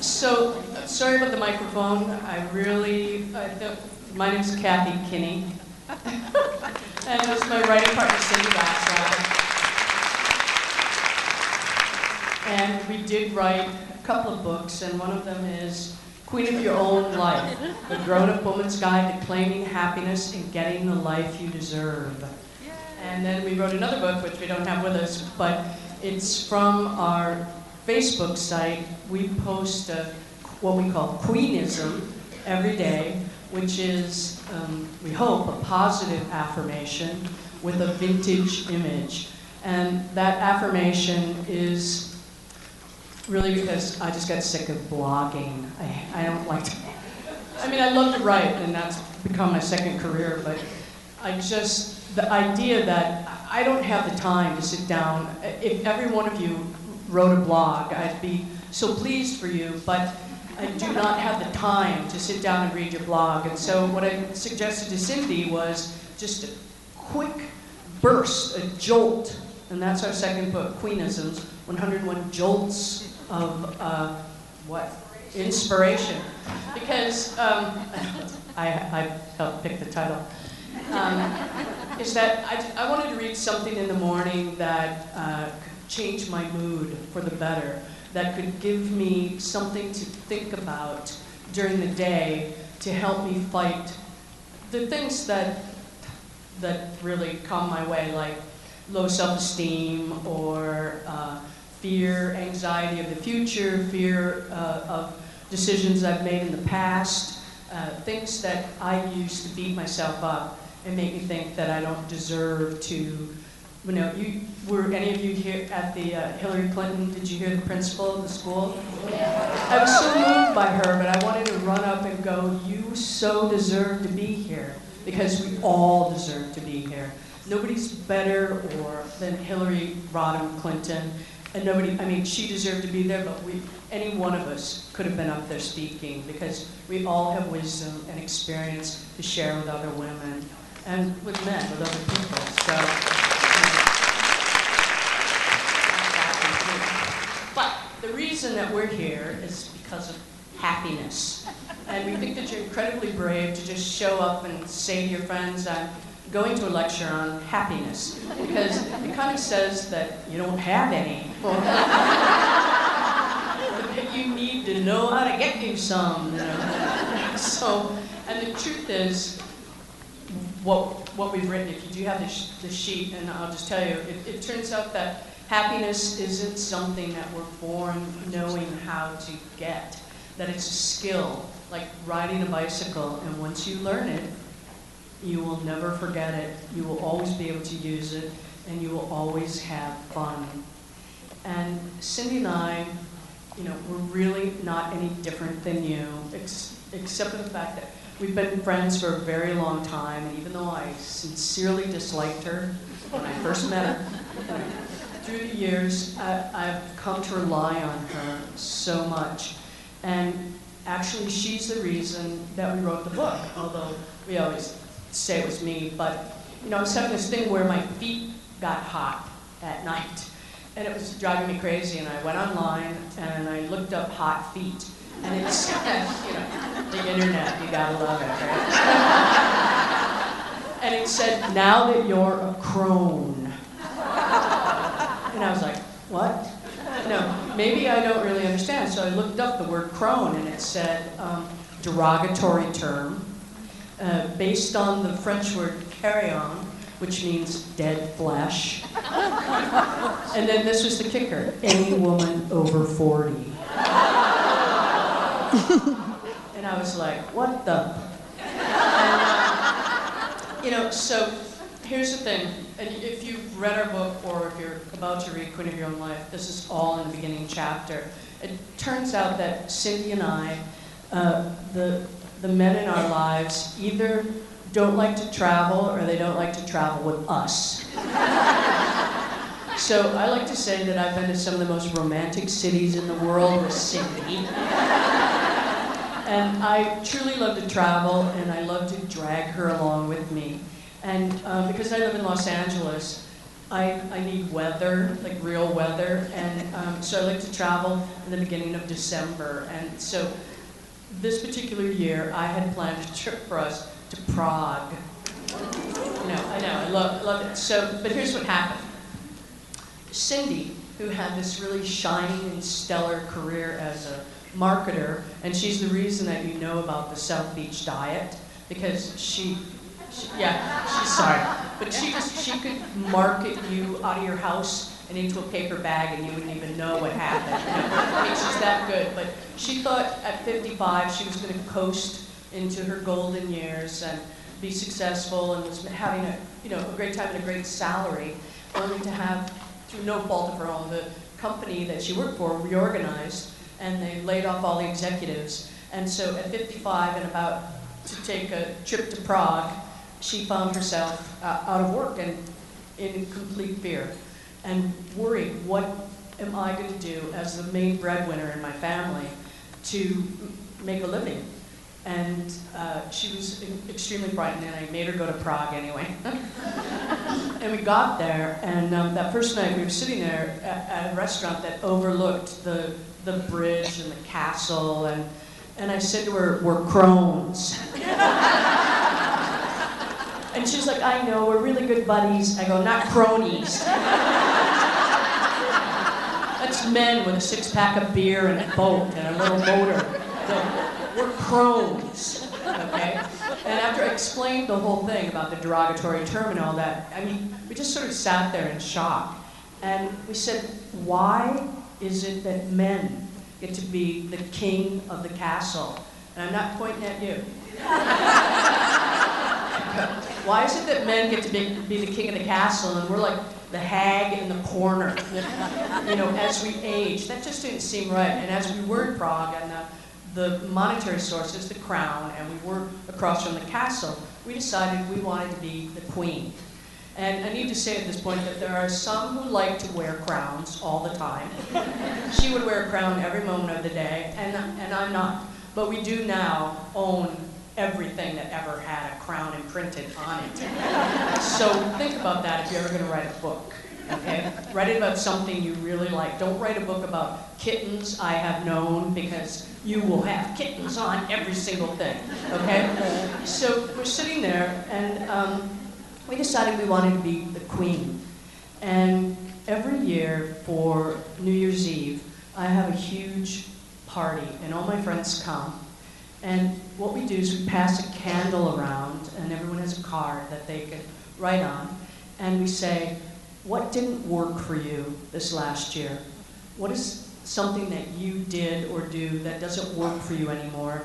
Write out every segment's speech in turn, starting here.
So, sorry about the microphone. My name is Kathy Kinney. And this is my writing partner, Cindy Waxrath. And we did write a couple of books, and one of them is Queen of Your Own Life, The Grown-Up Woman's Guide to Claiming Happiness and Getting the Life You Deserve. And then we wrote another book, which we don't have with us, but it's from our Facebook site. We post what we call Queenism every day, which is, we hope, a positive affirmation with a vintage image. And that affirmation is really because I just got sick of blogging. I don't like to, I love to write, and that's become my second career, but the idea that I don't have the time to sit down. If every one of you wrote a blog, I'd be so pleased for you, but I do not have the time to sit down and read your blog. And so what I suggested to Cindy was just a quick burst, a jolt, and that's our second book, Queenisms, 101 Jolts of Inspiration. Because I helped pick the title. Is that I wanted to read something in the morning that could change my mood for the better, that could give me something to think about during the day to help me fight the things that really come my way, like low self-esteem or fear, anxiety of the future, fear of decisions I've made in the past, things that I used to beat myself up and make me think that I don't deserve to. Were any of you here at the Hillary Clinton? Did you hear the principal of the school? I was so moved by her, but I wanted to run up and go, you so deserve to be here, because we all deserve to be here. Nobody's better than Hillary Rodham Clinton, and she deserved to be there, but any one of us could have been up there speaking, because we all have wisdom and experience to share with other women, and with men, with other people. But the reason that we're here is because of happiness. And we think that you're incredibly brave to just show up and say to your friends, I'm going to a lecture on happiness, because it kind of says that you don't have any. You need to know how to get you some. So, and the truth is, what we've written, if you do have the sheet, and I'll just tell you, it turns out that happiness isn't something that we're born knowing how to get, that it's a skill, like riding a bicycle, and once you learn it, you will never forget it, you will always be able to use it, and you will always have fun. And Cindy and I, we're really not any different than you, except for the fact that we've been friends for a very long time, and even though I sincerely disliked her when I first met her, through the years, I've come to rely on her so much. And actually, she's the reason that we wrote the book, although we always say it was me. But, I was having this thing where my feet got hot at night, and it was driving me crazy, and I went online, and I looked up hot feet. And it said, the internet, you gotta love it, right? And it said, now that you're a crone. And I was like, what? No, maybe I don't really understand. So I looked up the word crone, and it said, derogatory term, based on the French word carrion, which means dead flesh. And then this was the kicker, any woman over 40. And I was like, what the? And, so here's the thing. And if you've read our book, or if you're about to read Queen of Your Own Life, this is all in the beginning chapter. It turns out that Cindy and I, the men in our lives, either don't like to travel or they don't like to travel with us. So I like to say that I've been to some of the most romantic cities in the world with Cindy. And I truly love to travel, and I love to drag her along with me. And because I live in Los Angeles, I need weather, like real weather, and so I like to travel in the beginning of December. And so this particular year, I had planned a trip for us to Prague. I know, I love it. So, but here's what happened. Cindy, who had this really shining and stellar career as a marketer, and she's the reason that you know about the South Beach diet, because she's sorry, but she could market you out of your house and into a paper bag and you wouldn't even know what happened. I mean, she's that good. But she thought at 55 she was going to coast into her golden years and be successful, and was having a great time and a great salary, only to have, through no fault of her own, the company that she worked for reorganized, and they laid off all the executives. And so at 55 and about to take a trip to Prague, she found herself out of work and in complete fear and worried, what am I going to do as the main breadwinner in my family to make a living? And she was extremely frightened, and I made her go to Prague anyway. And we got there, and that first night we were sitting there at a restaurant that overlooked the bridge and the castle, and I said to her, "We're crones." And she's like, "I know, we're really good buddies." I go, "Not cronies." That's men with a six-pack of beer and a boat and a little motor. So, we're crones, okay? And after I explained the whole thing about the derogatory term and all that, I mean, we just sort of sat there in shock. And we said, why is it that men get to be the king of the castle? And I'm not pointing at you. Why is it that men get to be the king of the castle and we're like the hag in the corner, as we age? That just didn't seem right. And as we were in Prague, and the monetary source is the crown, and we were across from the castle, we decided we wanted to be the queen. And I need to say at this point that there are some who like to wear crowns all the time. She would wear a crown every moment of the day, and I'm not. But we do now own everything that ever had a crown imprinted on it. So think about that if you're ever going to write a book. Okay? Write it about something you really like. Don't write a book about kittens I have known, because you will have kittens on every single thing. Okay? So we're sitting there, and we decided we wanted to be the queen. And every year for New Year's Eve, I have a huge party, and all my friends come. And what we do is we pass a candle around, and everyone has a card that they can write on, and we say, what didn't work for you this last year? What is something that you did or do that doesn't work for you anymore?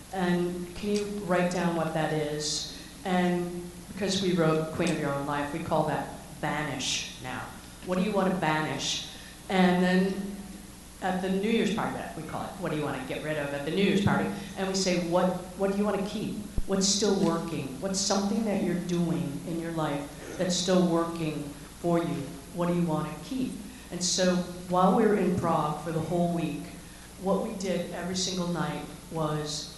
And can you write down what that is? And because we wrote Queen of Your Own Life, we call that banish now. What do you want to banish? And then at the New Year's party, we call it, what do you want to get rid of at the New Year's party? And we say, what do you want to keep? What's still working? What's something that you're doing in your life that's still working for you? What do you want to keep? And so while we were in Prague for the whole week, what we did every single night was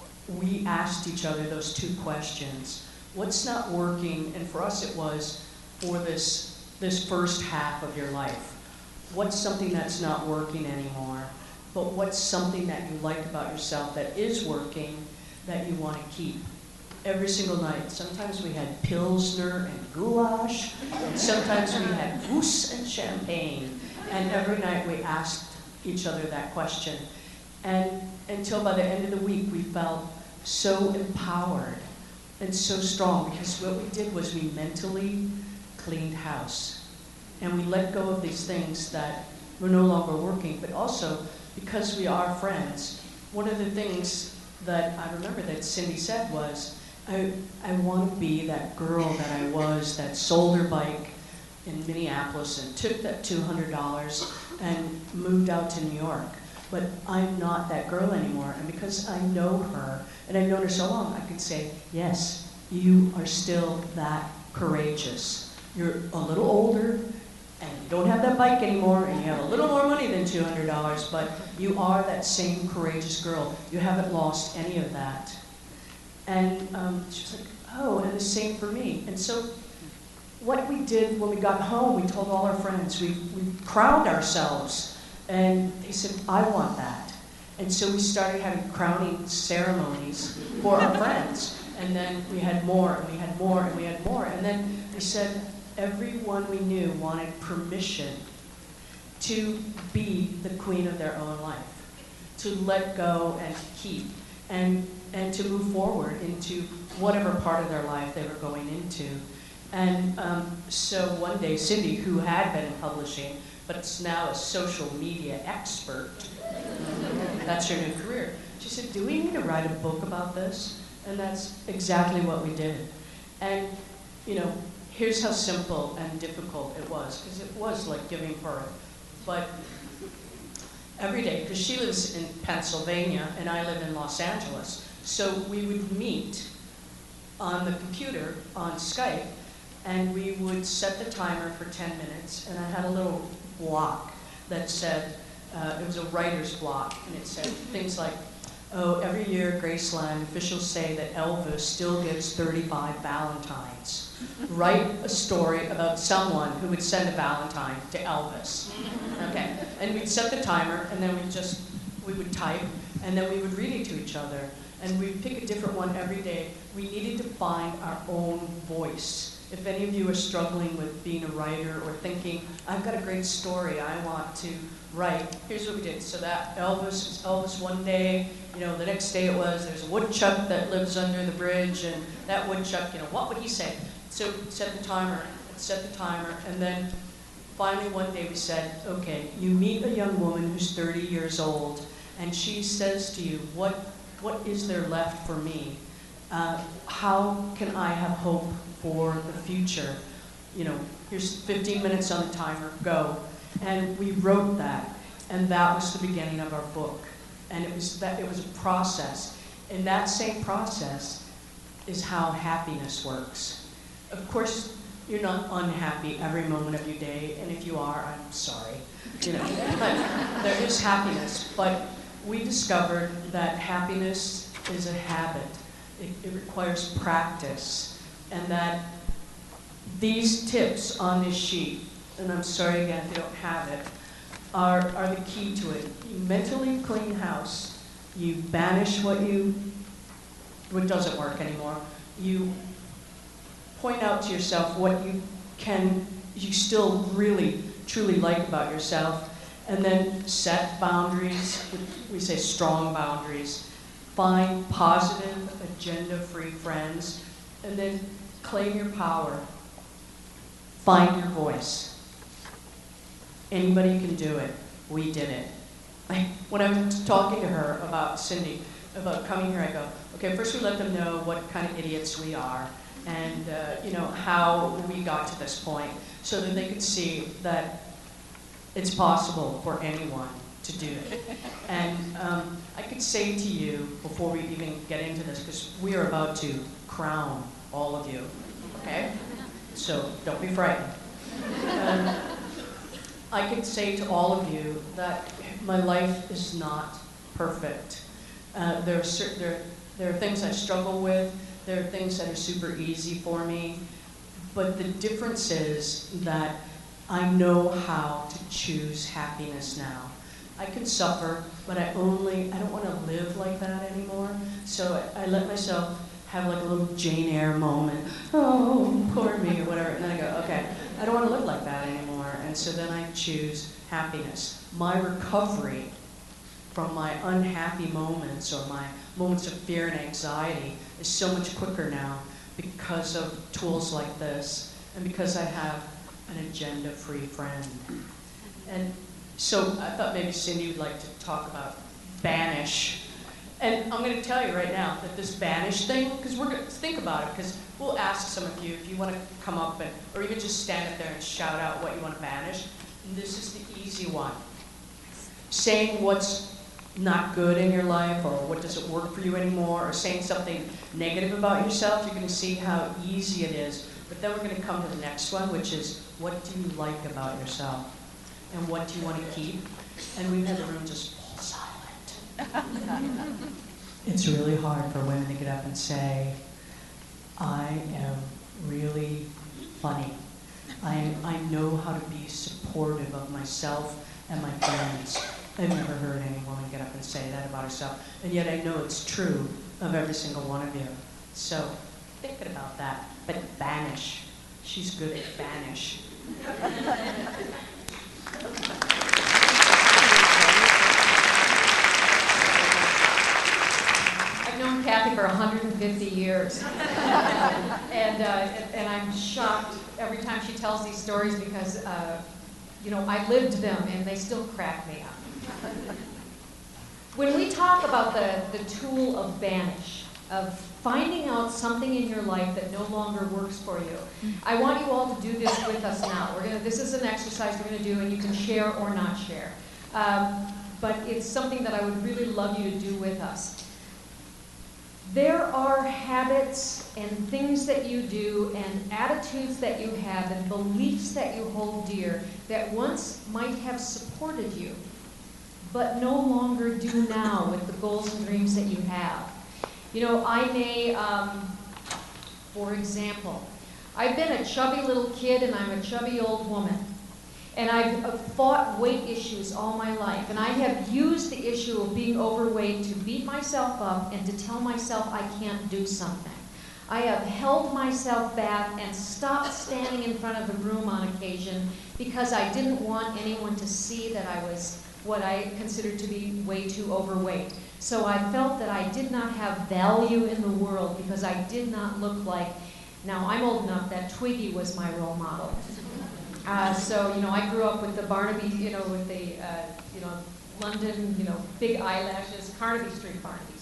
we asked each other those two questions. What's not working? And for us it was, for this first half of your life, what's something that's not working anymore? But what's something that you like about yourself that is working that you want to keep? Every single night. Sometimes we had Pilsner and goulash, and sometimes we had goose and champagne. And every night we asked each other that question. And until by the end of the week, we felt so empowered and so strong, because what we did was we mentally cleaned house. And we let go of these things that were no longer working, but also because we are friends. One of the things that I remember that Cindy said was, I want to be that girl that I was that sold her bike in Minneapolis and took that $200 and moved out to New York. But I'm not that girl anymore. And because I know her, and I've known her so long, I could say, yes, you are still that courageous. You're a little older, and you don't have that bike anymore, and you have a little more money than $200, but you are that same courageous girl. You haven't lost any of that. And she was like, oh, and the same for me. And so what we did when we got home, we told all our friends, we crowned ourselves. And they said, I want that. And so we started having crowning ceremonies for our friends. And then we had more, and we had more, and we had more. And then we said, everyone we knew wanted permission to be the queen of their own life, to let go and keep, and to move forward into whatever part of their life they were going into. And so one day, Cindy, who had been in publishing, but is now a social media expert, that's her new career, she said, do we need to write a book about this? And that's exactly what we did. And, you know, here's how simple and difficult it was, because it was like giving birth. But every day, because she lives in Pennsylvania and I live in Los Angeles, so we would meet on the computer on Skype, and we would set the timer for 10 minutes, and I had a little block that said, it was a writer's block, and it said things like, oh, every year at Graceland, officials say that Elvis still gives 35 Valentines. Write a story about someone who would send a Valentine to Elvis. Okay, and we'd set the timer, and then we would type, and then we would read it to each other, and we'd pick a different one every day. We needed to find our own voice. If any of you are struggling with being a writer or thinking, I've got a great story I want to write, here's what we did. So that Elvis one day, you know, the next day it was, there's a woodchuck that lives under the bridge, and that woodchuck, you know, what would he say? So set the timer, and then finally one day we said, okay, you meet a young woman who's 30 years old, and she says to you, what is there left for me? How can I have hope for the future? You know, here's 15 minutes on the timer, go. And we wrote that, and that was the beginning of our book. And it was a process. And that same process is how happiness works. Of course, you're not unhappy every moment of your day, and if you are, I'm sorry. You know, but there is happiness. But we discovered that happiness is a habit. It requires practice, and that these tips on this sheet, and I'm sorry again if you don't have it, are the key to it. You mentally clean house. You banish what doesn't work anymore. You point out to yourself what you still really, truly like about yourself, and then set boundaries. We say strong boundaries. Find positive, agenda-free friends, and then claim your power. Find your voice. Anybody can do it. We did it. When I was talking to her about Cindy, about coming here, I go, okay, first we let them know what kind of idiots we are, and you know, how we got to this point, so that they could see that it's possible for anyone to do it. And I could say to you, before we even get into this, because we are about to crown all of you, okay? So don't be frightened. I could say to all of you that my life is not perfect. There are things I struggle with. There are things that are super easy for me. But the difference is that I know how to choose happiness now. I can suffer, but I don't want to live like that anymore. So I let myself have like a little Jane Eyre moment. Oh, poor me, or whatever. And then I go, okay, I don't want to live like that anymore. And so then I choose happiness. My recovery from my unhappy moments or my moments of fear and anxiety is so much quicker now because of tools like this and because I have an agenda-free friend. And so I thought maybe Cindy would like to talk about banish. And I'm going to tell you right now that this banish thing, because we're going to think about it, because we'll ask some of you if you want to come up or even just stand up there and shout out what you want to banish. And this is the easy one. Saying what's not good in your life or what doesn't work for you anymore, or saying something negative about yourself, you're going to see how easy it is. But then we're going to come to the next one, which is what do you like about yourself? And what do you want to keep? And we've had the room just fall silent. It's really hard for women to get up and say, I am really funny. I know how to be supportive of myself and my friends. I've never heard any woman get up and say that about herself, and yet I know it's true of every single one of you. So, thinking about that, but banish. She's good at banish. I've known Kathy for 150 years, and I'm shocked every time she tells these stories because, you know, I lived them and they still crack me up. When we talk about the tool of banish, of finding out something in your life that no longer works for you, I want you all to do this with us now. This is an exercise we're going to do, and you can share or not share. But it's something that I would really love you to do with us. There are habits and things that you do and attitudes that you have and beliefs that you hold dear that once might have supported you, but no longer do now with the goals and dreams that you have. You know, I may, for example, I've been a chubby little kid and I'm a chubby old woman. And I've fought weight issues all my life. And I have used the issue of being overweight to beat myself up and to tell myself I can't do something. I have held myself back and stopped standing in front of the room on occasion because I didn't want anyone to see that I was what I considered to be way too overweight. So I felt that I did not have value in the world because I did not look like, now I'm old enough that Twiggy was my role model. So, you know, I grew up with the Barnaby, you know, with the, you know, London, you know, big eyelashes, Carnaby Street,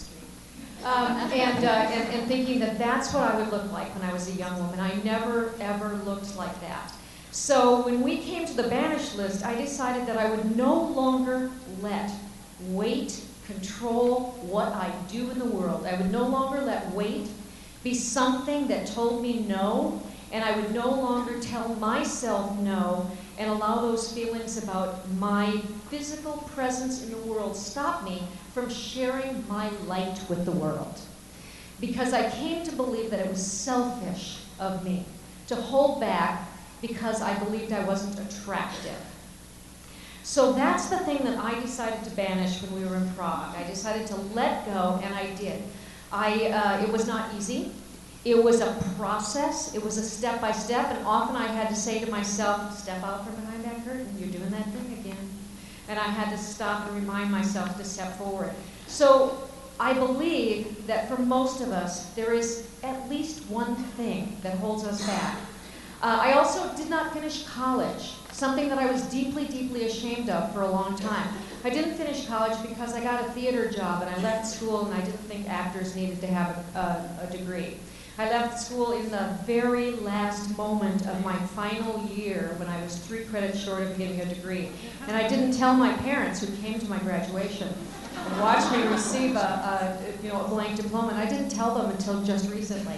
and thinking that that's what I would look like when I was a young woman. I never, ever looked like that. So when we came to the banish list, I decided that I would no longer let weight control what I do in the world. I would no longer let weight be something that told me no, and I would no longer tell myself no and allow those feelings about my physical presence in the world stop me from sharing my light with the world. Because I came to believe that it was selfish of me to hold back because I believed I wasn't attractive. So that's the thing that I decided to banish when we were in Prague. I decided to let go, and I did. It was not easy. It was a process. It was a step-by-step, and often I had to say to myself, step out from behind that curtain, you're doing that thing again. And I had to stop and remind myself to step forward. So I believe that for most of us, there is at least one thing that holds us back. I also did not finish college, something that I was deeply, deeply ashamed of for a long time. I didn't finish college because I got a theater job and I left school and I didn't think actors needed to have a degree. I left school in the very last moment of my final year when I was 3 credits short of getting a degree. And I didn't tell my parents, who came to my graduation and watched me receive a blank diploma, and I didn't tell them until just recently.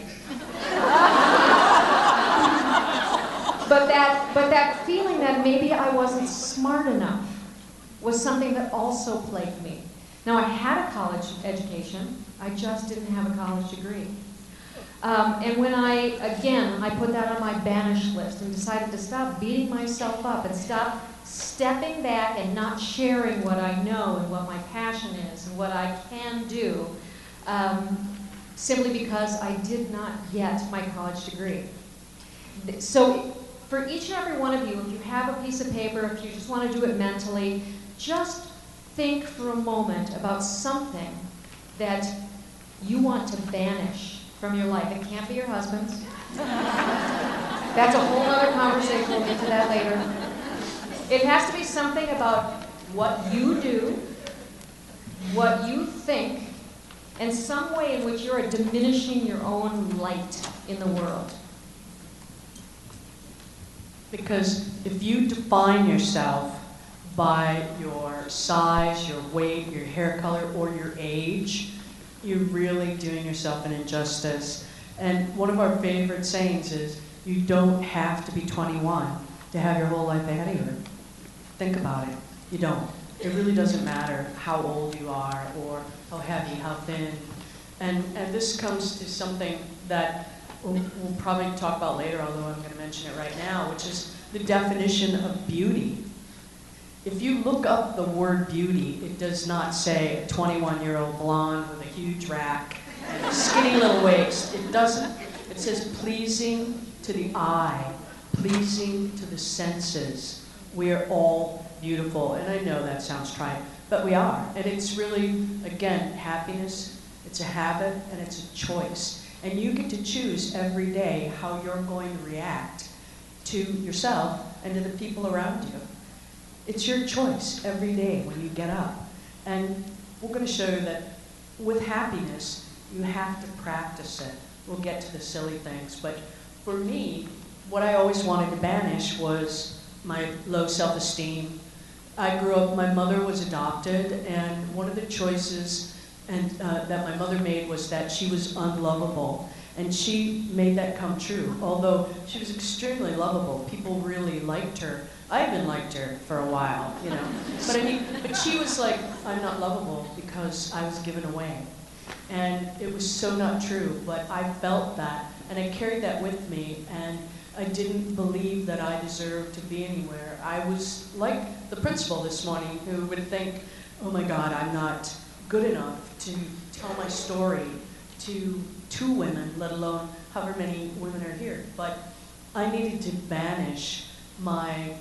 But that feeling that maybe I wasn't smart enough was something that also plagued me. Now, I had a college education, I just didn't have a college degree. And when I put that on my banish list and decided to stop beating myself up and stop stepping back and not sharing what I know and what my passion is and what I can do, simply because I did not get my college degree. So for each and every one of you, if you have a piece of paper, if you just want to do it mentally, just think for a moment about something that you want to banish from your life. It can't be your husband's. That's a whole other conversation. We'll get to that later. It has to be something about what you do, what you think, and some way in which you're diminishing your own light in the world. Because if you define yourself by your size, your weight, your hair color, or your age, you're really doing yourself an injustice. And one of our favorite sayings is, you don't have to be 21 to have your whole life ahead of you. Think about it. You don't. It really doesn't matter how old you are or how heavy, how thin. And this comes to something that we'll probably talk about later, although I'm going to mention it right now, which is the definition of beauty. If you look up the word beauty, it does not say a 21-year-old blonde with a huge rack and a skinny little waist. It doesn't. It says pleasing to the eye, pleasing to the senses. We are all beautiful. And I know that sounds trite, but we are. And it's really, again, happiness. It's a habit and it's a choice. And you get to choose every day how you're going to react to yourself and to the people around you. It's your choice every day when you get up. And we're going to show you that with happiness, you have to practice it. We'll get to the silly things. But for me, what I always wanted to banish was my low self-esteem. I grew up, my mother was adopted, and one of the choices that my mother made was that she was unlovable. And she made that come true. Although she was extremely lovable, people really liked her. I even liked her for a while, you know. But I mean, but she was like, I'm not lovable because I was given away. And it was so not true, but I felt that, and I carried that with me, and I didn't believe that I deserved to be anywhere. I was like the principal this morning who would think, oh my God, I'm not good enough to tell my story to 2 women, let alone however many women are here. But I needed to banish my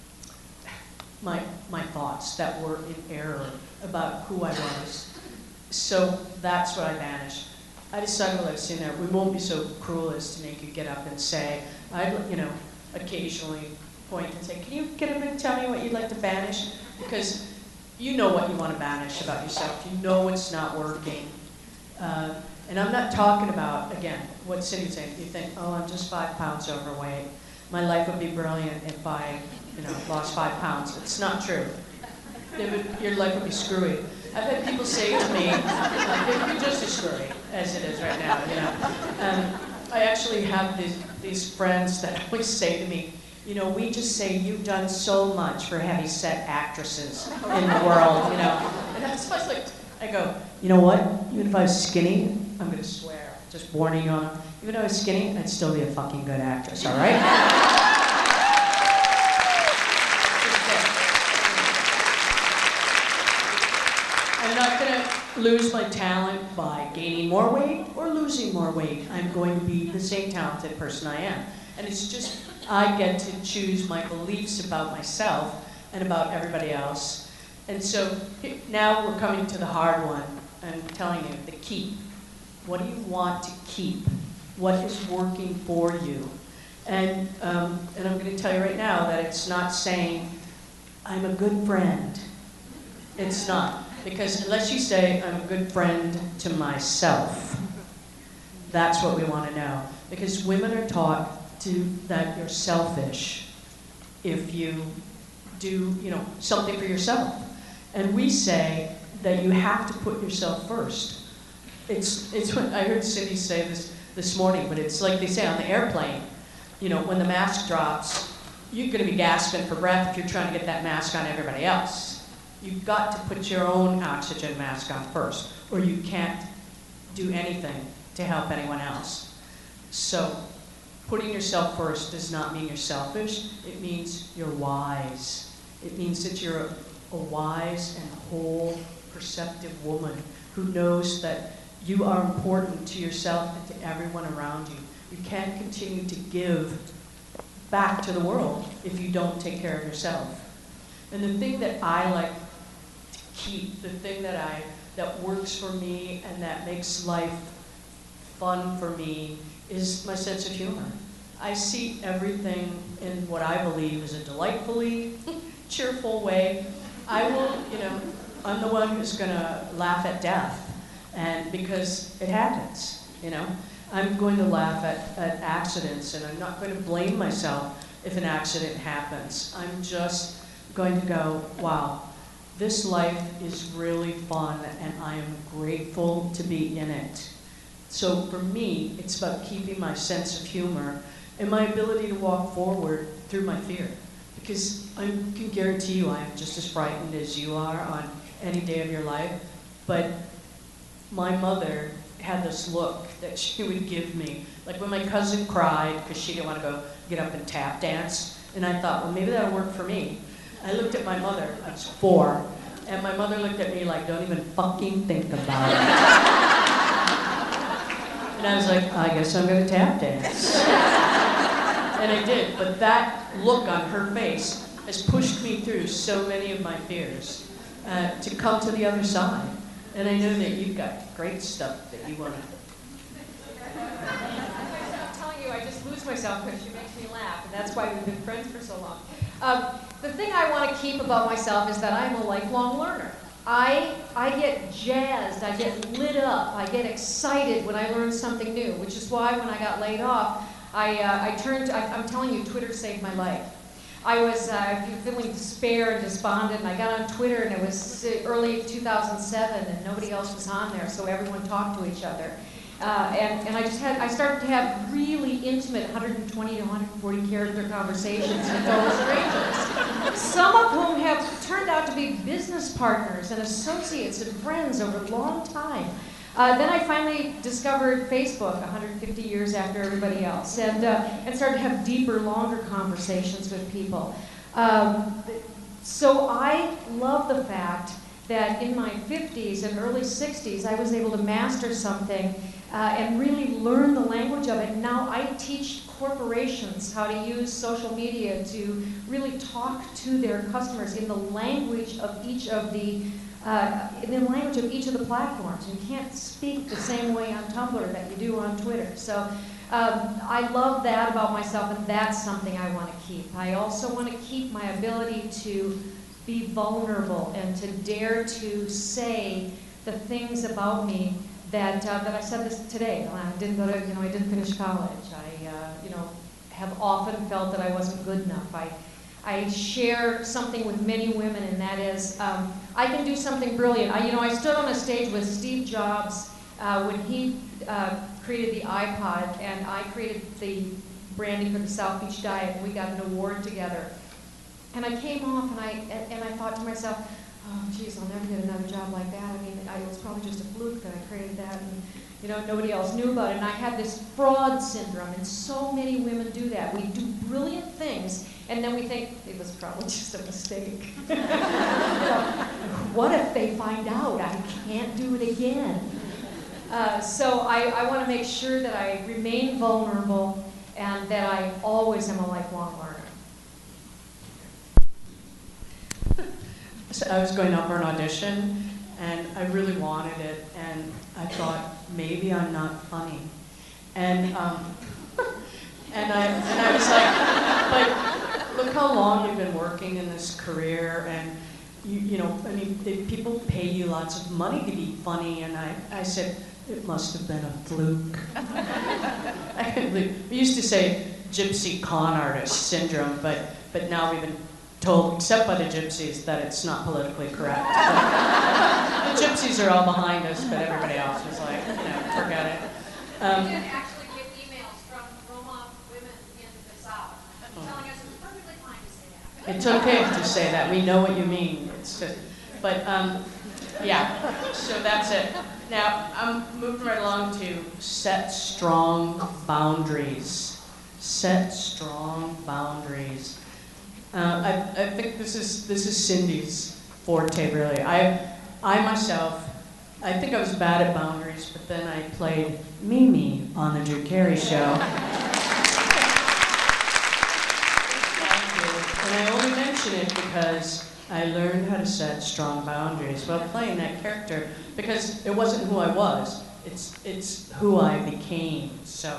thoughts that were in error about who I was. So that's what I banished. I decided while I was sitting there, we won't be so cruel as to make you get up and say, I'd, you know, occasionally point and say, can you get up and tell me what you'd like to banish? Because you know what you want to banish about yourself. You know it's not working. And I'm not talking about, again, what Cindy's saying. You think, oh, I'm just 5 pounds overweight. My life would be brilliant if I, you know, lost 5 pounds. It's not true. Your life would be screwy. I've had people say to me, you're just as screwy as it is right now, you know. I actually have these friends that always say to me, you know, we just say you've done so much for heavy-set actresses in the world, you know. And that's why like, I go, you know what? Even if I was skinny, I'm going to swear, just warning you on, even if I was skinny, I'd still be a fucking good actress, all right? I'm not going to lose my talent by gaining more weight or losing more weight. I'm going to be the same talented person I am. And it's just, I get to choose my beliefs about myself and about everybody else. And so now we're coming to the hard one. I'm telling you, the keep. What do you want to keep? What is working for you? And I'm going to tell you right now that it's not saying, I'm a good friend. It's not. Because unless you say, I'm a good friend to myself, that's what we want to know. Because women are taught that you're selfish if you do, you know, something for yourself. And we say that you have to put yourself first. It's what I heard Cindy say this morning, but it's like they say on the airplane, you know, when the mask drops, you're going to be gasping for breath if you're trying to get that mask on everybody else. You've got to put your own oxygen mask on first, or you can't do anything to help anyone else. So putting yourself first does not mean you're selfish. It means you're wise. It means that you're a wise and whole, perceptive woman who knows that you are important to yourself and to everyone around you. You can't continue to give back to the world if you don't take care of yourself. And the thing that I like to keep, the thing that works for me and that makes life fun for me is my sense of humor. I see everything in what I believe is a delightfully cheerful way. I will, you know, I'm the one who's gonna laugh at death, and because it happens, you know. I'm going to laugh at accidents, and I'm not going to blame myself if an accident happens. I'm just going to go, wow, this life is really fun, and I am grateful to be in it. So for me, it's about keeping my sense of humor and my ability to walk forward through my fear. Because I can guarantee you I am just as frightened as you are on any day of your life. But my mother had this look that she would give me. Like when my cousin cried because she didn't want to go get up and tap dance, and I thought, well, maybe that'll work for me. I looked at my mother, I was 4, and my mother looked at me like, don't even fucking think about it. And I was like, I guess I'm gonna tap dance. And I did, but that look on her face has pushed me through so many of my fears to come to the other side. And I know that you've got great stuff that you want to. I'm telling you, I just lose myself because she makes me laugh, and that's why we've been friends for so long. The thing I want to keep about myself is that I'm a lifelong learner. I get jazzed, I get lit up, I get excited when I learn something new, which is why when I got laid off, I'm telling you, Twitter saved my life. I was feeling despair and despondent, and I got on Twitter, and it was early 2007, and nobody else was on there, so everyone talked to each other. And I started to have really intimate 120 to 140 character conversations with total strangers, some of whom have turned out to be business partners and associates and friends over a long time. Then I finally discovered Facebook 150 years after everybody else, and started to have deeper, longer conversations with people. So I love the fact that in my 50s and early 60s, I was able to master something and really learn the language of it. And now I teach corporations how to use social media to really talk to their customers in the language of each of the platforms. You can't speak the same way on Tumblr that you do on Twitter. So I love that about myself, and that's something I want to keep. I also want to keep my ability to be vulnerable and to dare to say the things about me that I said this today. I didn't go to, I didn't finish college. I, have often felt that I wasn't good enough. I share something with many women, and that is, I can do something brilliant. I stood on a stage with Steve Jobs when he created the iPod, and I created the branding for the South Beach Diet, and we got an award together. And I came off, and I thought to myself, oh, geez, I'll never get another job like that. I mean, it was probably just a fluke that I created that, and nobody else knew about it. And I had this fraud syndrome, and so many women do that. We do brilliant things, and then we think it was probably just a mistake. What if they find out I can't do it again? So I want to make sure that I remain vulnerable and that I always am a lifelong learner. So I was going up for an audition, and I really wanted it, and I thought, maybe I'm not funny. And I was like, but look how long you've been working in this career, and people pay you lots of money to be funny, and I said, it must have been a fluke. We used to say gypsy con artist syndrome, but now we've been told, except by the gypsies, that it's not politically correct. The gypsies are all behind us, but everybody else was like, forget it. We did actually get emails from Roma women in the South telling us it was perfectly fine to say that. It's okay to say that. We know what you mean. Yeah, so that's it. Now, I'm moving right along to set strong boundaries. Set strong boundaries. I think this is Cindy's forte, really. I myself, I think I was bad at boundaries, but then I played Mimi on the Drew Carey Show. And I only mention it because I learned how to set strong boundaries while playing that character, because it wasn't who I was, it's who I became, So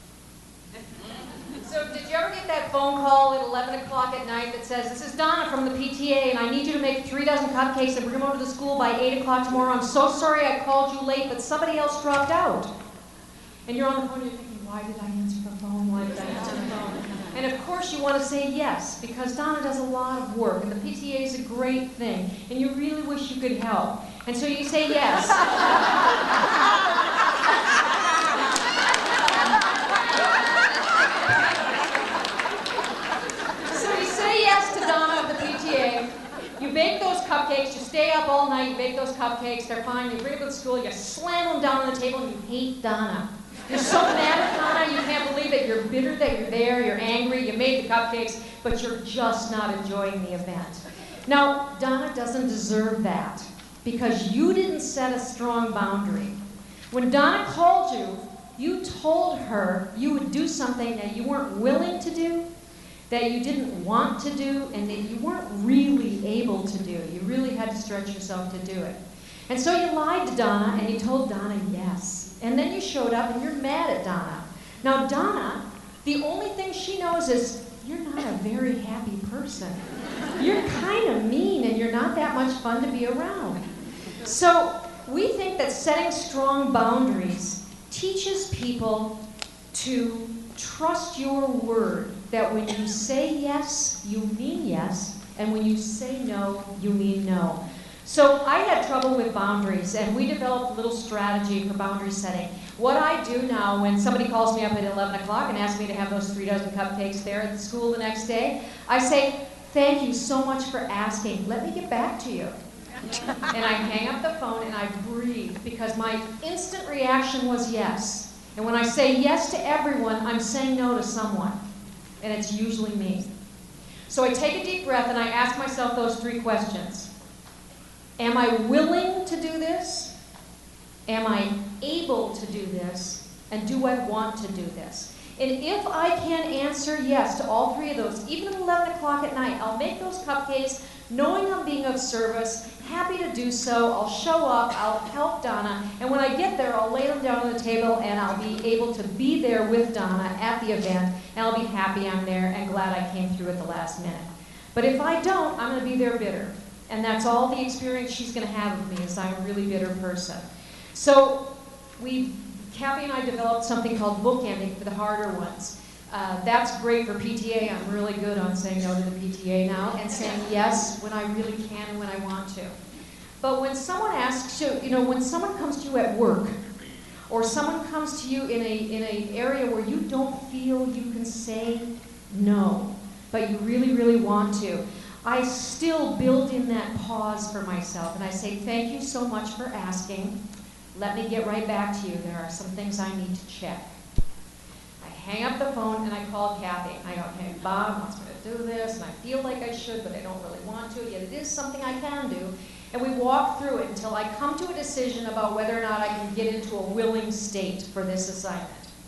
did you ever get that phone call at 11 o'clock at night that says, this is Donna from the PTA, and I need you to make 3 dozen cupcakes and bring them over to the school by 8 o'clock tomorrow. I'm so sorry I called you late, but somebody else dropped out. And you're on the phone and you're thinking, why did I answer the phone? Why did I answer the phone? And of course you want to say yes, because Donna does a lot of work, and the PTA is a great thing, and you really wish you could help. And so you say yes. You bake those cupcakes, you stay up all night, you bake those cupcakes. cupcakes, they're fine, you bring them to school, you slam them down on the table, and you hate Donna. You're so mad at Donna, you can't believe it, you're bitter that you're there, you're angry, you made the cupcakes, but you're just not enjoying the event. Now, Donna doesn't deserve that, because you didn't set a strong boundary. When Donna called you, you told her you would do something that you weren't willing to do, that you didn't want to do, and that you weren't really able to do. You really had to stretch yourself to do it. And so you lied to Donna, and you told Donna yes. And then you showed up, and you're mad at Donna. Now, Donna, the only thing she knows is you're not a very happy person. You're kind of mean, and you're not that much fun to be around. So we think that setting strong boundaries teaches people to trust your word, that when you say yes, you mean yes, and when you say no, you mean no. So I had trouble with boundaries, and we developed a little strategy for boundary setting. What I do now when somebody calls me up at 11 o'clock and asks me to have those 3 dozen cupcakes there at the school the next day, I say, thank you so much for asking. Let me get back to you. And I hang up the phone and I breathe, because my instant reaction was yes. And when I say yes to everyone, I'm saying no to someone. And it's usually me. So I take a deep breath and I ask myself those 3 questions. Am I willing to do this? Am I able to do this? And do I want to do this? And if I can answer yes to all 3 of those, even at 11 o'clock at night, I'll make those cupcakes knowing I'm being of service, happy to do so. I'll show up, I'll help Donna, and when I get there, I'll lay them down on the table, and I'll be able to be there with Donna at the event, and I'll be happy I'm there and glad I came through at the last minute. But if I don't, I'm going to be there bitter. And that's all the experience she's going to have with me, is I'm a really bitter person. So Kathy and I developed something called bookending for the harder ones. That's great for PTA. I'm really good on saying no to the PTA now and saying yes when I really can and when I want to. But when someone asks you, when someone comes to you at work, or someone comes to you in an area where you don't feel you can say no, but you really, really want to, I still build in that pause for myself, and I say, thank you so much for asking. Let me get right back to you. There are some things I need to check. I hang up the phone and I call Kathy. I go, hey, Bob wants me to do this, and I feel like I should, but I don't really want to, yet it is something I can do. And we walk through it until I come to a decision about whether or not I can get into a willing state for this assignment.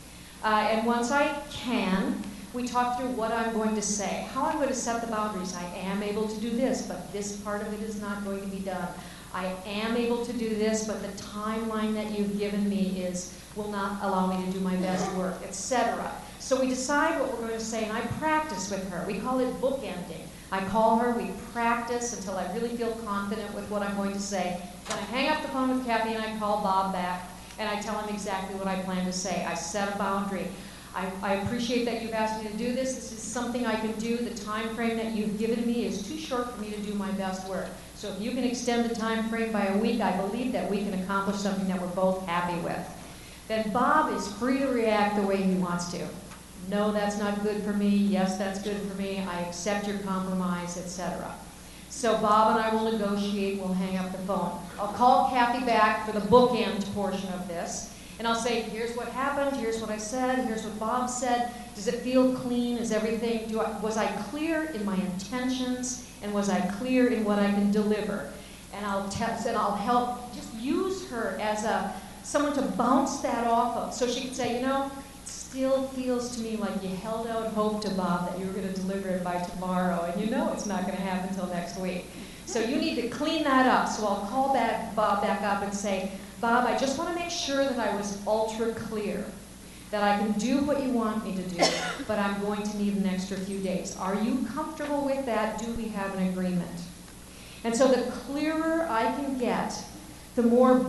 And once I can, we talk through what I'm going to say, how I'm going to set the boundaries. I am able to do this, but this part of it is not going to be done. I am able to do this, but the timeline that you've given me will not allow me to do my best work, etc. So we decide what we're going to say, and I practice with her. We call it bookending. I call her, we practice until I really feel confident with what I'm going to say. Then I hang up the phone with Kathy and I call Bob back, and I tell him exactly what I plan to say. I set a boundary. I appreciate that you've asked me to do this. This is something I can do. The time frame that you've given me is too short for me to do my best work. So if you can extend the time frame by a week, I believe that we can accomplish something that we're both happy with. Then Bob is free to react the way he wants to. No, that's not good for me. Yes, that's good for me. I accept your compromise, etc. So Bob and I will negotiate. We'll hang up the phone. I'll call Kathy back for the bookend portion of this. And I'll say, here's what happened, here's what I said, here's what Bob said. Does it feel clean? Is everything, was I clear in my intentions? And was I clear in what I can deliver? And I'll help, just use her as someone to bounce that off of. So she can say, it still feels to me like you held out hope to Bob that you were going to deliver it by tomorrow. And it's not going to happen until next week. So you need to clean that up. So I'll call Bob back up and say, Bob, I just want to make sure that I was ultra clear, that I can do what you want me to do, but I'm going to need an extra few days. Are you comfortable with that? Do we have an agreement? And so the clearer I can get, the more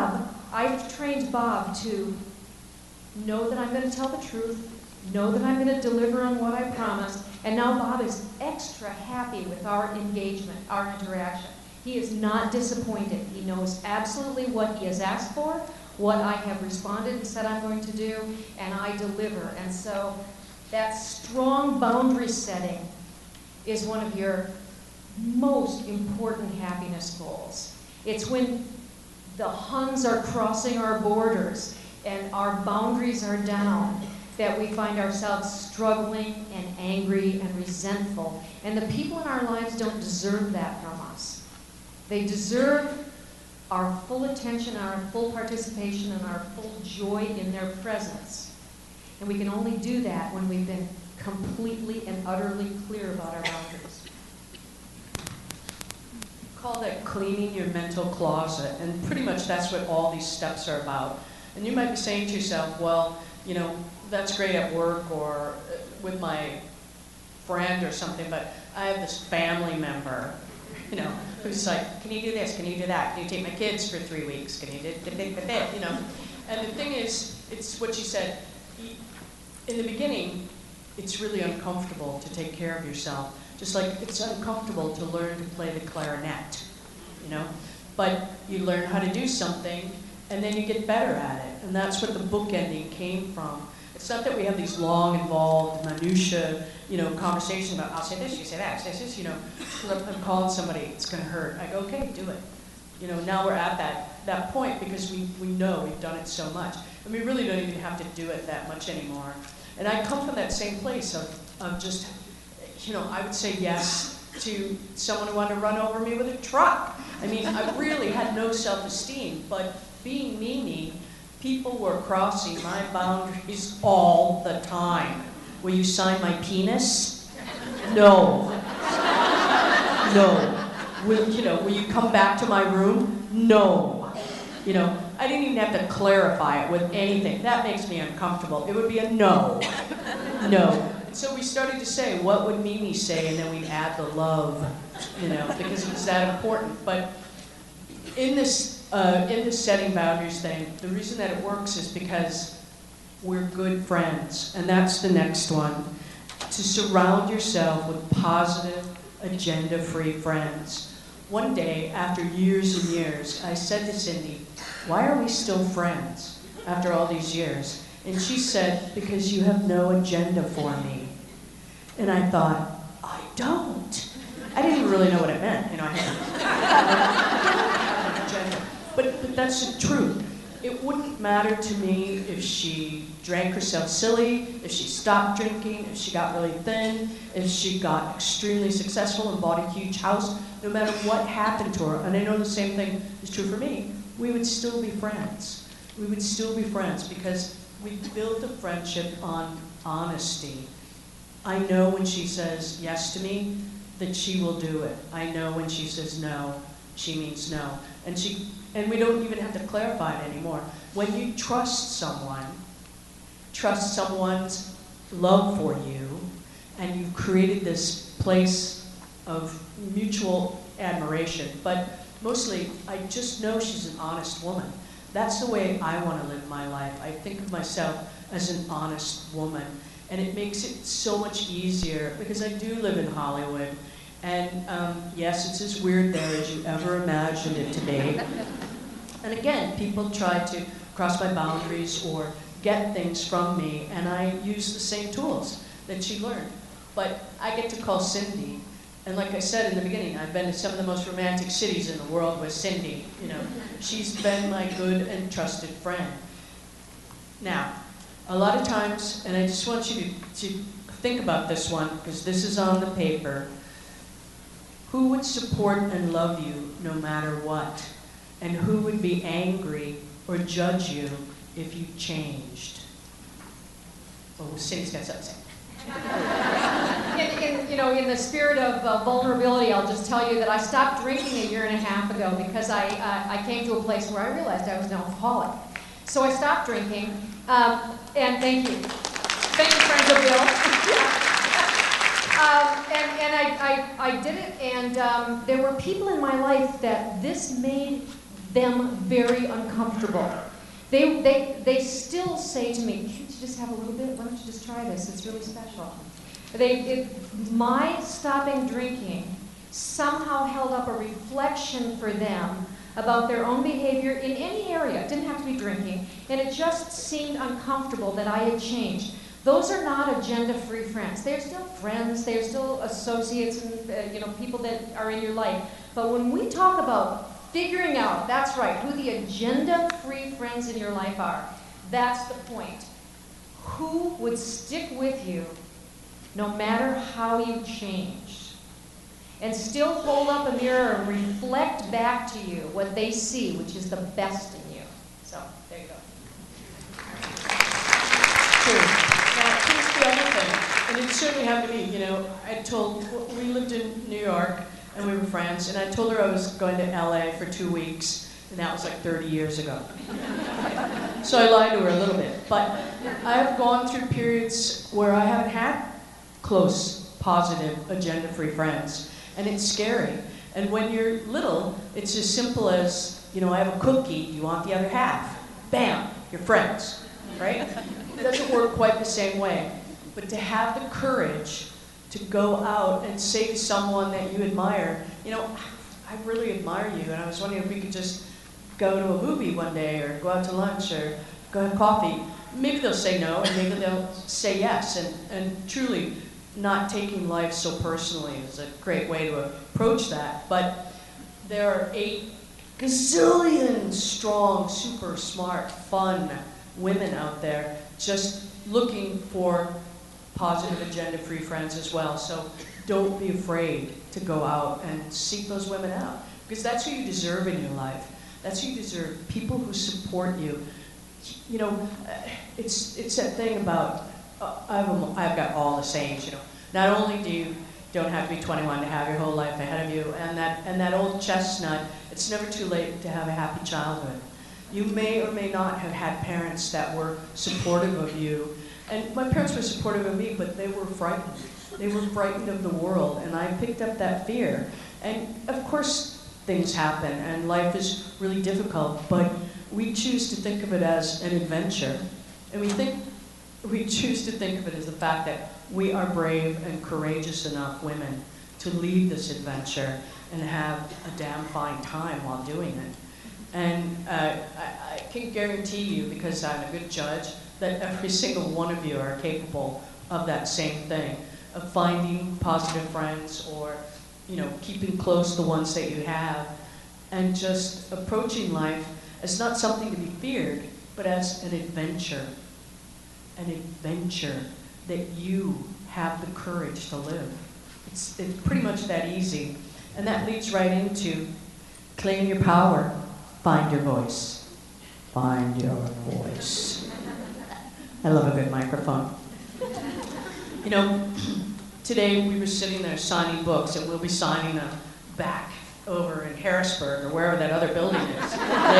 I've trained Bob to know that I'm going to tell the truth, know that I'm going to deliver on what I promised, and now Bob is extra happy with our engagement, our interaction. He is not disappointed. He knows absolutely what he has asked for, what I have responded and said I'm going to do, and I deliver. And so that strong boundary setting is one of your most important happiness goals. It's when the Huns are crossing our borders and our boundaries are down that we find ourselves struggling and angry and resentful. And the people in our lives don't deserve that from us. They deserve our full attention, our full participation, and our full joy in their presence. And we can only do that when we've been completely and utterly clear about our boundaries. Call that cleaning your mental closet, and pretty much that's what all these steps are about. And you might be saying to yourself, well, you know, that's great at work or with my friend or something, but I have this family member, you know, who's like, can you do this, can you do that, can you take my kids for 3 weeks, can you do that, you know. And the thing is, it's what you said, in the beginning, it's really uncomfortable to take care of yourself. Just like it's uncomfortable to learn to play the clarinet, you know? But you learn how to do something, and then you get better at it. And that's what the book ending came from. It's not that we have these long, involved, minutiae, you know, conversations about, I'll say this, you say that, say this, you know. I'm calling somebody, it's gonna hurt. I go, okay, do it. You know, now we're at that point because we know we've done it so much. And we really don't even have to do it that much anymore. And I come from that same place of just, you know, I would say yes to someone who wanted to run over me with a truck. I mean, I really had no self-esteem, but being Mimi, people were crossing my boundaries all the time. Will you sign my penis? No. No. Will you come back to my room? No. You know, I didn't even have to clarify it with anything. That makes me uncomfortable. It would be a no. No. So we started to say, what would Mimi say? And then we'd add the love, you know, because it was that important. But in this setting boundaries thing, the reason that it works is because we're good friends. And that's the next one. To surround yourself with positive, agenda-free friends. One day, after years and years, I said to Cindy, why are we still friends after all these years? And she said, because you have no agenda for me. And I thought, I don't. I didn't even really know what it meant. You know, I had an agenda. But that's the truth. It wouldn't matter to me if she drank herself silly, if she stopped drinking, if she got really thin, if she got extremely successful and bought a huge house. No matter what happened to her, and I know the same thing is true for me, we would still be friends. We would still be friends because we built a friendship on honesty. I know when she says yes to me, that she will do it. I know when she says no, she means no. And we don't even have to clarify it anymore. When you trust someone's love for you, and you've created this place of mutual admiration, but mostly, I just know she's an honest woman. That's the way I want to live my life. I think of myself as an honest woman. And it makes it so much easier because I do live in Hollywood. And yes, it's as weird there as you ever imagined it to be. And again, people try to cross my boundaries or get things from me, and I use the same tools that she learned. But I get to call Cindy. And like I said in the beginning, I've been to some of the most romantic cities in the world with Cindy. You know, she's been my good and trusted friend. Now, a lot of times, and I just want you to think about this one, because this is on the paper. Who would support and love you no matter what? And who would be angry or judge you if you changed? Oh, Cindy's got something to say. In the spirit of vulnerability, I'll just tell you that I stopped drinking a year and a half ago because I came to a place where I realized I was an alcoholic. So I stopped drinking, and thank you. Thank you, friends of Bill. I did it, and there were people in my life that this made them very uncomfortable. They still say to me, can't you just have a little bit? Why don't you just try this? It's really special. My stopping drinking somehow held up a reflection for them about their own behavior in any area. It didn't have to be drinking. And it just seemed uncomfortable that I had changed. Those are not agenda-free friends. They're still friends. They're still associates and people that are in your life. But when we talk about Figuring out, that's right, who the agenda-free friends in your life are. That's the point. Who would stick with you no matter how you changed, and still hold up a mirror and reflect back to you what they see, which is the best in you. So, there you go. True. Now, here's the other thing, and it certainly happened to me. You know, we lived in New York, and we were friends, and I told her I was going to LA for 2 weeks, and that was like 30 years ago. So I lied to her a little bit. But I have gone through periods where I haven't had close, positive, agenda-free friends, and it's scary. And when you're little, it's as simple as, you know, I have a cookie, you want the other half. Bam, you're friends, right? It doesn't work quite the same way. But to have the courage to go out and say to someone that you admire, you know, I really admire you, and I was wondering if we could just go to a movie one day, or go out to lunch, or go have coffee. Maybe they'll say no, and maybe they'll say yes. And truly, not taking life so personally is a great way to approach that. But there are 8 gazillion strong, super smart, fun women out there just looking for positive agenda-free friends as well. So don't be afraid to go out and seek those women out, because that's who you deserve in your life. That's who you deserve, people who support you. You know, it's that thing about, I've got all the sayings, you know. Not only do you don't have to be 21 to have your whole life ahead of you, and that old chestnut, it's never too late to have a happy childhood. You may or may not have had parents that were supportive of you. And my parents were supportive of me, but they were frightened. They were frightened of the world, and I picked up that fear. And of course, things happen, and life is really difficult, but we choose to think of it as an adventure. And we choose to think of it as the fact that we are brave and courageous enough women to lead this adventure and have a damn fine time while doing it. And I can guarantee you, because I'm a good judge, that every single one of you are capable of that same thing, of finding positive friends, or, you know, keeping close the ones that you have, and just approaching life as not something to be feared, but as an adventure that you have the courage to live. It's pretty much that easy. And that leads right into claim your power, find your voice. Find your voice. I love a good microphone. You know, today we were sitting there signing books, and we'll be signing them back over in Harrisburg, or wherever that other building is.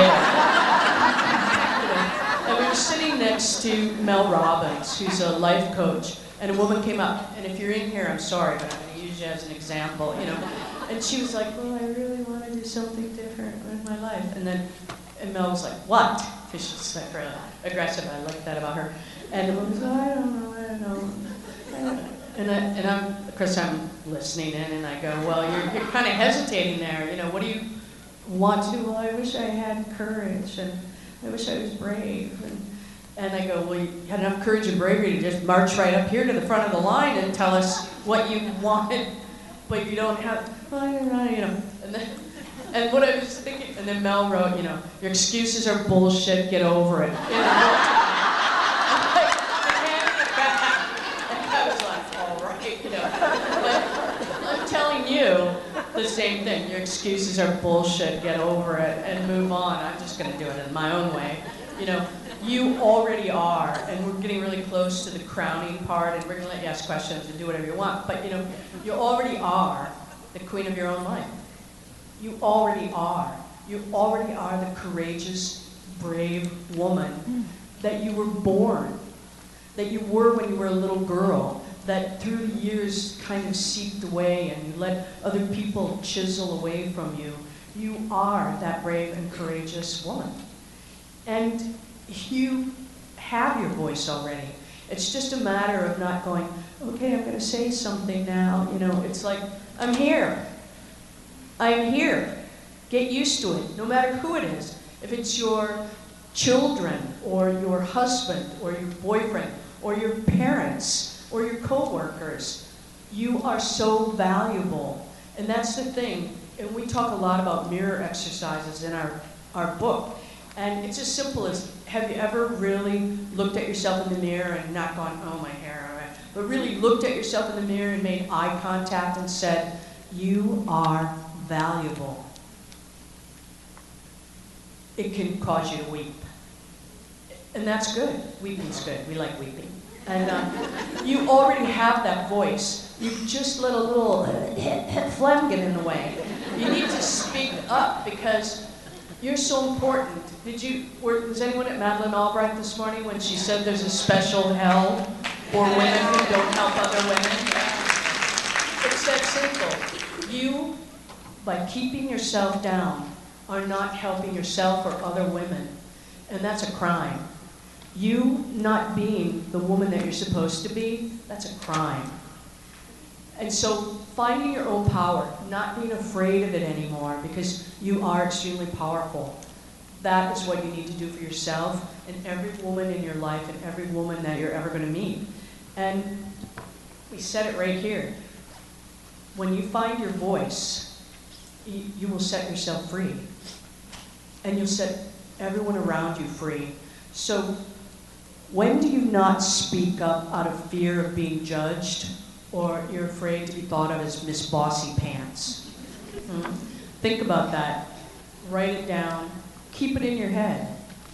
And we were sitting next to Mel Robbins, who's a life coach, and a woman came up, and if you're in here, I'm sorry, but I'm going to use you as an example, you know. And she was like, well, I really want to do something different with my life. And Mel was like, what? Because she's like really aggressive. I like that about her. And the woman was like, I don't know. And I'm, of course, I'm listening in, and I go, well, you're kind of hesitating there. You know, what do you want to do? Well, I wish I had courage, and I wish I was brave. And I go, well, you had enough courage and bravery to just march right up here to the front of the line and tell us what you wanted, but you don't have, well, I don't know, you know. And what I was thinking, and then Mel wrote, you know, your excuses are bullshit, get over it. You know? I was like, all right, you know. But I'm telling you the same thing. Your excuses are bullshit, get over it, and move on. I'm just going to do it in my own way. You know, you already are, and we're getting really close to the crowning part, and we're going to let you ask questions and do whatever you want. But, you know, you already are the queen of your own life. You already are. You already are the courageous, brave woman that you were born, that you were when you were a little girl, that through the years kind of seeped away and you let other people chisel away from you. You are that brave and courageous woman. And you have your voice already. It's just a matter of not going, okay, I'm going to say something now. You know, it's like, I'm here. I'm here. Get used to it, no matter who it is. If it's your children, or your husband, or your boyfriend, or your parents, or your coworkers, you are so valuable. And that's the thing. and we talk a lot about mirror exercises in our book. And it's as simple as, have you ever really looked at yourself in the mirror and not gone, oh, my hair, all right, but really looked at yourself in the mirror and made eye contact and said, you are valuable. It can cause you to weep. And that's good. Weeping's good. We like weeping. And you already have that voice. You just let a little phlegm get in the way. You need to speak up because you're so important. Was anyone at Madeleine Albright this morning when she said there's a special hell for women who don't help other women? It's that simple. You, by keeping yourself down, are not helping yourself or other women. And that's a crime. You not being the woman that you're supposed to be, that's a crime. And so finding your own power, not being afraid of it anymore because you are extremely powerful. That is what you need to do for yourself and every woman in your life and every woman that you're ever going to meet. And we said it right here. When you find your voice, you will set yourself free. And you'll set everyone around you free. So when do you not speak up out of fear of being judged or you're afraid to be thought of as Miss Bossy Pants? Think about that. Write it down. Keep it in your head.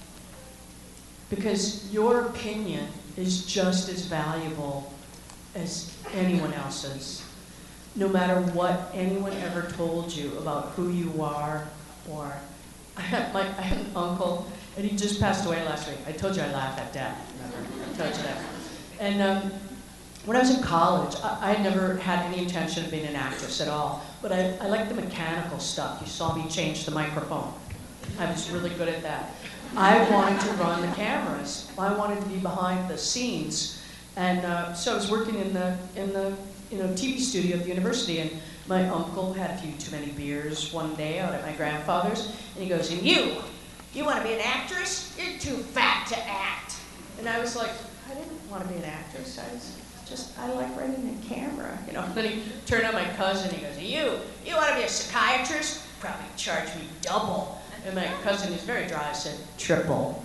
Because your opinion is just as valuable as anyone else's. No matter what anyone ever told you about who you are or... I have an uncle, and he just passed away last week. I told you I laugh at death. Remember? I told you that. And when I was in college, I had never had any intention of being an actress at all. But I liked the mechanical stuff. You saw me change the microphone. I was really good at that. I wanted to run the cameras. I wanted to be behind the scenes. And so I was working in the TV studio at the university, and my uncle had a few too many beers one day out at my grandfather's, and he goes, and you want to be an actress? You're too fat to act. And I was like, I didn't want to be an actress. I like running the camera. You know. Then he turned on my cousin, he goes, you want to be a psychiatrist? Probably charge me double. And my cousin, who's very dry, said, triple.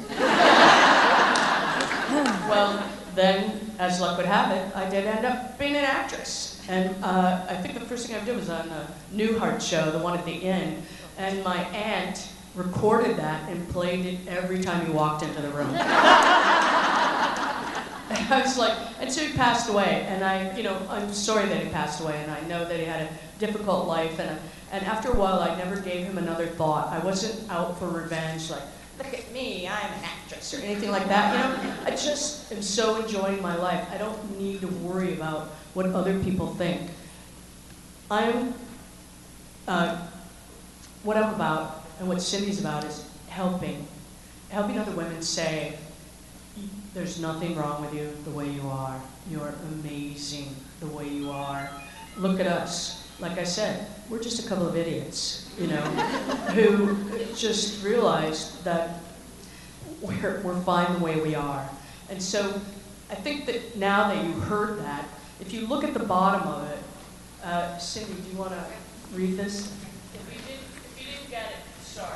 Well, then, as luck would have it, I did end up being an actress. And I think the first thing I did was on the Newhart show, the one at the inn. And my aunt recorded that and played it every time he walked into the room. And I was like, and so he passed away. And I'm sorry that he passed away. And I know that he had a difficult life. And after a while, I never gave him another thought. I wasn't out for revenge, like, look at me, I'm an actress, or anything like that. I just am so enjoying my life. I don't need to worry about what other people think. What I'm about, and what Cindy's about, is helping other women say, there's nothing wrong with you the way you are. You're amazing the way you are. Look at us. Like I said, we're just a couple of idiots, who just realized that we're fine the way we are. And so I think that now that you heard that, if you look at the bottom of it, Cindy, do you want to read this? If you didn't get it, sorry.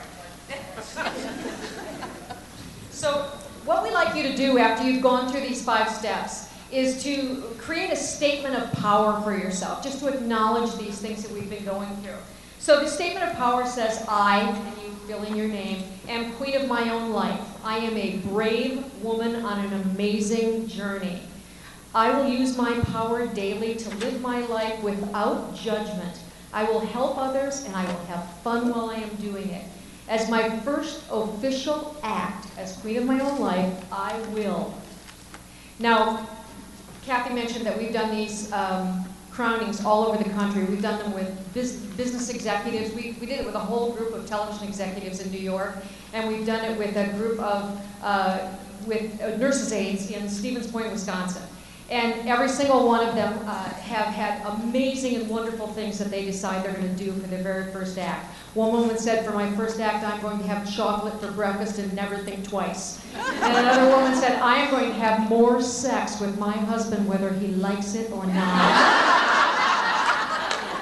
So what we'd like you to do after you've gone through these 5 steps is to create a statement of power for yourself, just to acknowledge these things that we've been going through. So the statement of power says, I, and you fill in your name, am queen of my own life. I am a brave woman on an amazing journey. I will use my power daily to live my life without judgment. I will help others and I will have fun while I am doing it. As my first official act as queen of my own life, I will. Now, Kathy mentioned that we've done these crownings all over the country. We've done them with business executives. We did it with a whole group of television executives in New York, and we've done it with a group of nurses' aides in Stevens Point, Wisconsin. And every single one of them have had amazing and wonderful things that they decide they're going to do for their very first act. One woman said, for my first act, I'm going to have chocolate for breakfast and never think twice. And another woman said, I am going to have more sex with my husband whether he likes it or not.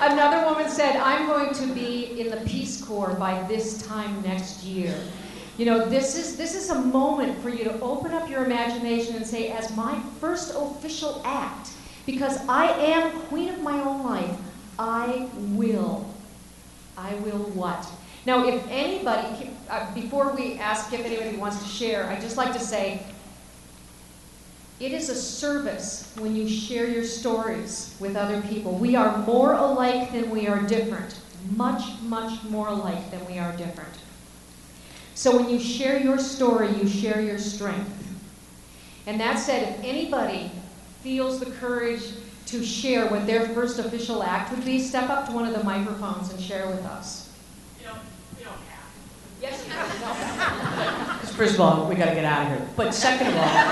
Another woman said, I'm going to be in the Peace Corps by this time next year. You know, this is a moment for you to open up your imagination and say, as my first official act, because I am queen of my own life, I will what? Now, if anybody, before we ask if anybody wants to share, I'd just like to say, it is a service when you share your stories with other people. We are more alike than we are different. Much, much more alike than we are different. So when you share your story, you share your strength. And that said, if anybody feels the courage to share what their first official act would be, step up to one of the microphones and share with us. You don't have. Yes, you have. First of all, we got to get out of here. But second of all,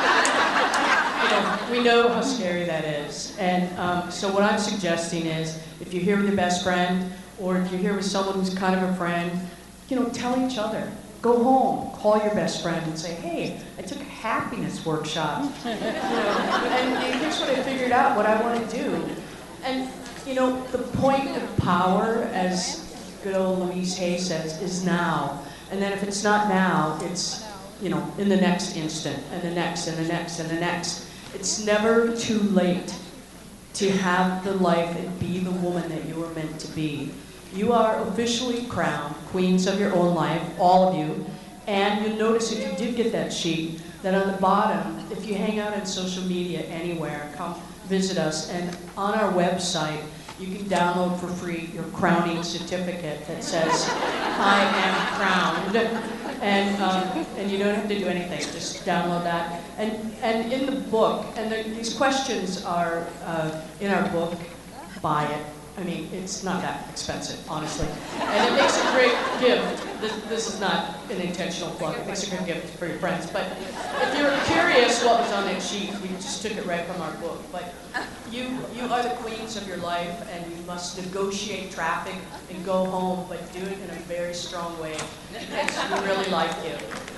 we know how scary that is. And so what I'm suggesting is, if you're here with your best friend, or if you're here with someone who's kind of a friend, tell each other. Go home, call your best friend and say, hey, I took a happiness workshop. And here's what I figured out, what I want to do. And, the point of power, as good old Louise Hay says, is now. And then if it's not now, it's, in the next instant, and the next, and the next, and the next. It's never too late to have the life and be the woman that you were meant to be. You are officially crowned queens of your own life, all of you. And you'll notice if you did get that sheet, that on the bottom, if you hang out on social media anywhere, come visit us. And on our website, you can download for free your crowning certificate that says, I am crowned. And you don't have to do anything, just download that. And in the book, and these questions are in our book, buy it. I mean, it's not that expensive, honestly. And it makes a great gift. This is not an intentional plug. It makes a good gift for your friends. But if you're curious what was on that sheet, we just took it right from our book. But you are the queens of your life, and you must negotiate traffic and go home, but do it in a very strong way, because we really like you.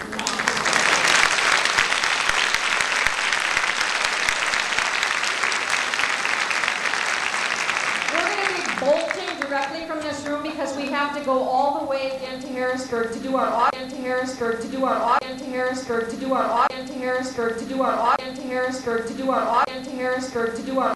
Bolting directly from this room because we have to go all the way again to Harrisburg to do our to Harrisburg to do our to Harrisburg to do our to Harrisburg to do our to Harrisburg to do our to Harrisburg to do our